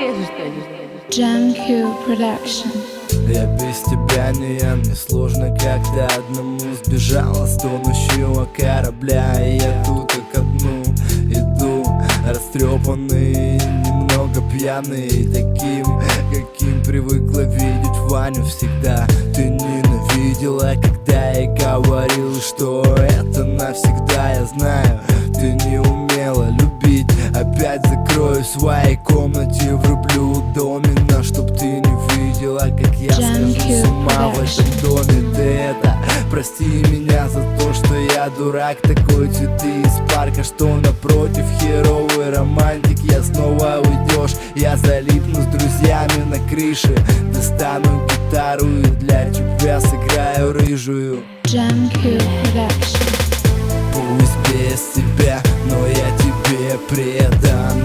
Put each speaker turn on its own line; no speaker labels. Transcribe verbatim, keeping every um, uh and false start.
порежешь что-нибудь.
Джамкю Production.
Я без тебя не я, мне сложно как-то одному. Сбежала с тонущего корабля, и я тут как одну иду, растрепанный, немного пьяный, таким, каким привыкла видеть Ваню всегда. Ты ненавидела, когда я говорил, что это навсегда. Я знаю, ты не умела любить. Опять закрою в своей комнате, врублю домино, чтоб ты не видела, как я схожу с ума в этом доме. Ты это, прости меня за то, что я дурак такой. Цветы из парка, что напротив, херовый романтик. Я снова уйдешь, я залипну с друзьями на крыше. Достану гитару и для тебя сыграю рыжую.
Джамкю Production.
Пусть без тебя, но я тебе предан.